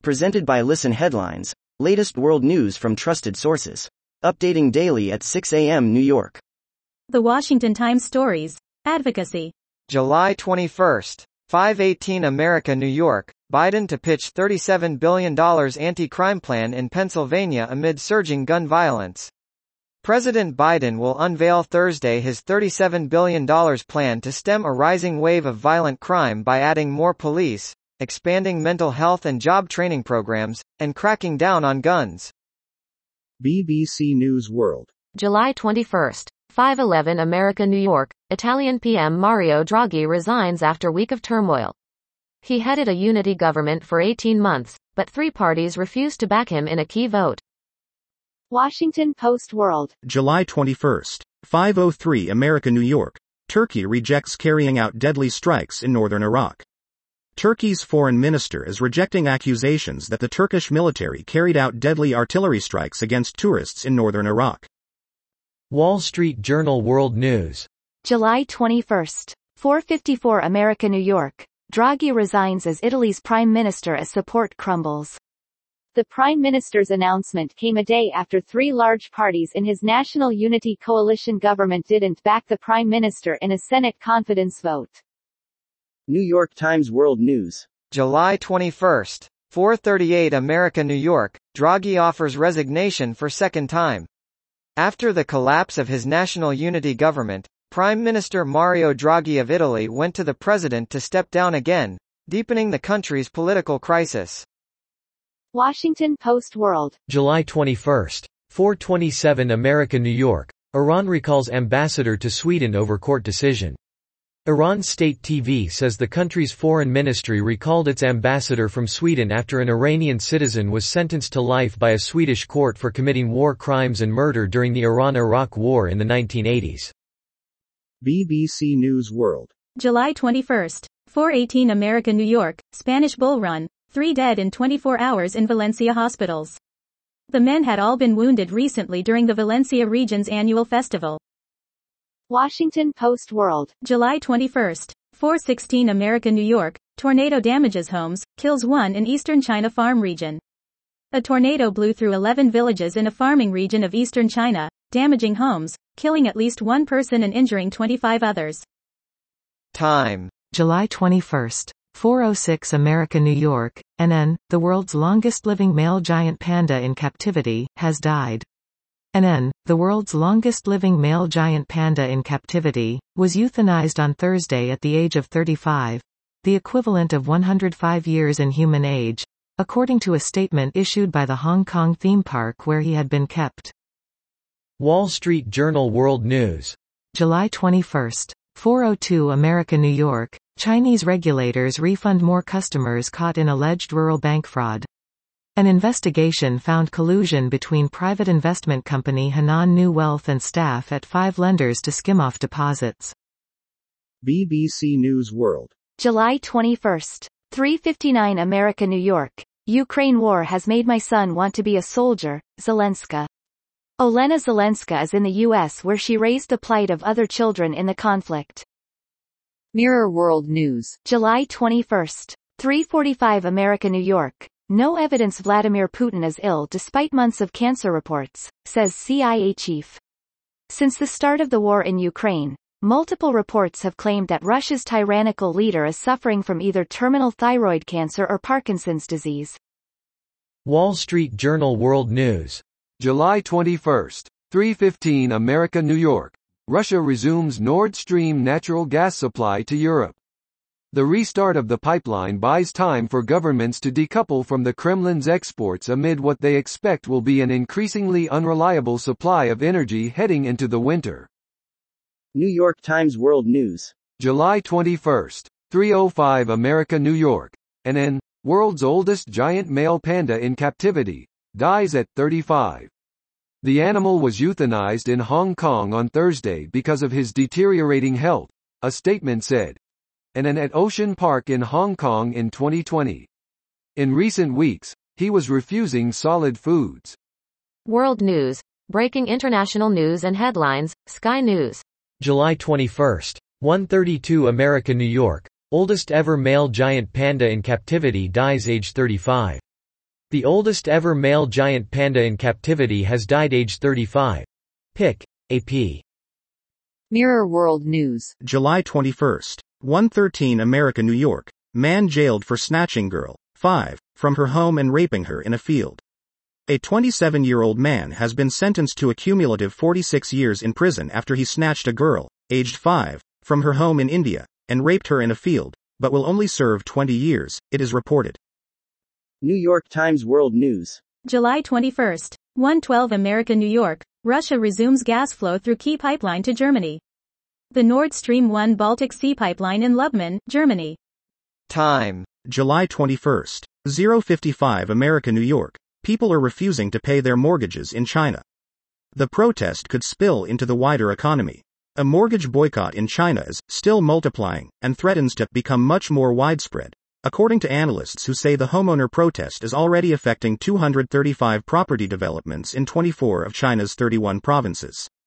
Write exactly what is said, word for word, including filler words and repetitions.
Presented by Listen Headlines, latest world news from trusted sources. Updating daily at six a m New York. The Washington Times stories. Advocacy. July twenty-first, five eighteen America, New York. Biden to pitch thirty-seven billion dollars anti-crime plan in Pennsylvania amid surging gun violence. President Biden will unveil Thursday his thirty-seven billion dollars plan to stem a rising wave of violent crime by adding more police, expanding mental health and job training programs, and cracking down on guns. B B C News World. July twenty-first, five eleven America, New York. Italian P M Mario Draghi resigns after week of turmoil. He headed a unity government for eighteen months, but three parties refused to back him in a key vote. Washington Post World. July twenty-first, five oh three America, New York. Turkey rejects carrying out deadly strikes in northern Iraq. Turkey's foreign minister is rejecting accusations that the Turkish military carried out deadly artillery strikes against tourists in northern Iraq. Wall Street Journal World News. July twenty-first, four fifty-four America, New York. Draghi resigns as Italy's prime minister as support crumbles. The prime minister's announcement came a day after three large parties in his National Unity Coalition government didn't back the prime minister in a Senate confidence vote. New York Times World News. July twenty-first, four thirty-eight America, New York. Draghi offers resignation for second time. After the collapse of his National Unity government, Prime Minister Mario Draghi of Italy went to the president to step down again, deepening the country's political crisis. Washington Post World. July twenty-first, four twenty-seven America, New York. Iran recalls ambassador to Sweden over court decision. Iran State T V says the country's foreign ministry recalled its ambassador from Sweden after an Iranian citizen was sentenced to life by a Swedish court for committing war crimes and murder during the Iran-Iraq War in the nineteen eighties. B B C News World. July twenty-first, four eighteen America, New York. Spanish Bull Run. Three dead in twenty-four hours in Valencia hospitals. The men had all been wounded recently during the Valencia region's annual festival. Washington Post World. July twenty-first, four sixteen America, New York. Tornado damages homes, kills one in eastern China farm region. A tornado blew through eleven villages in a farming region of eastern China, damaging homes, killing at least one person and injuring twenty-five others. Time. July twenty-first, four oh six America, New York. N N, the world's longest living male giant panda in captivity, has died. N N, the world's longest living male giant panda in captivity, was euthanized on Thursday at the age of thirty-five, the equivalent of one hundred five years in human age, according to a statement issued by the Hong Kong theme park where he had been kept. Wall Street Journal World News. July twenty-first, four oh two America, New York. Chinese regulators refund more customers caught in alleged rural bank fraud. An investigation found collusion between private investment company Henan New Wealth and staff at five lenders to skim off deposits. B B C News World. July twenty-first, three fifty-nine America, New York. Ukraine war has made my son want to be a soldier, Zelenska. Olena Zelenska is in the U S where she raised the plight of other children in the conflict. Mirror World News. July twenty-first, three forty-five America, New York. No evidence Vladimir Putin is ill despite months of cancer reports, says C I A chief. Since the start of the war in Ukraine, multiple reports have claimed that Russia's tyrannical leader is suffering from either terminal thyroid cancer or Parkinson's disease. Wall Street Journal World News. July twenty-first, three fifteen America, New York. Russia resumes Nord Stream natural gas supply to Europe. The restart of the pipeline buys time for governments to decouple from the Kremlin's exports amid what they expect will be an increasingly unreliable supply of energy heading into the winter. New York Times World News. July twenty-first, three oh five America, New York. N N, world's oldest giant male panda in captivity, dies at thirty-five. The animal was euthanized in Hong Kong on Thursday because of his deteriorating health, a statement said. And an at Ocean Park in Hong Kong in twenty twenty. In recent weeks, he was refusing solid foods. World News. Breaking international news and headlines. Sky News. July twenty-first, one thirty-two America, New York. Oldest ever male giant panda in captivity dies age thirty-five. The oldest ever male giant panda in captivity has died aged thirty-five. Pic. A P. Mirror World News. July twenty-first. one thirteen America, New York. Man jailed for snatching girl, five, from her home and raping her in a field. A twenty-seven-year-old man has been sentenced to a cumulative forty-six years in prison after he snatched a girl, aged five, from her home in India, and raped her in a field, but will only serve twenty years, it is reported. New York Times World News. July twenty-first. one twelve America, New York. Russia resumes gas flow through key pipeline to Germany. The Nord Stream one Baltic Sea pipeline in Lubmin, Germany. Time. July twenty-first. oh fifty-five America, New York. People are refusing to pay their mortgages in China. The protest could spill into the wider economy. A mortgage boycott in China is still multiplying and threatens to become much more widespread, according to analysts who say the homeowner protest is already affecting two hundred thirty-five property developments in twenty-four of China's thirty-one provinces.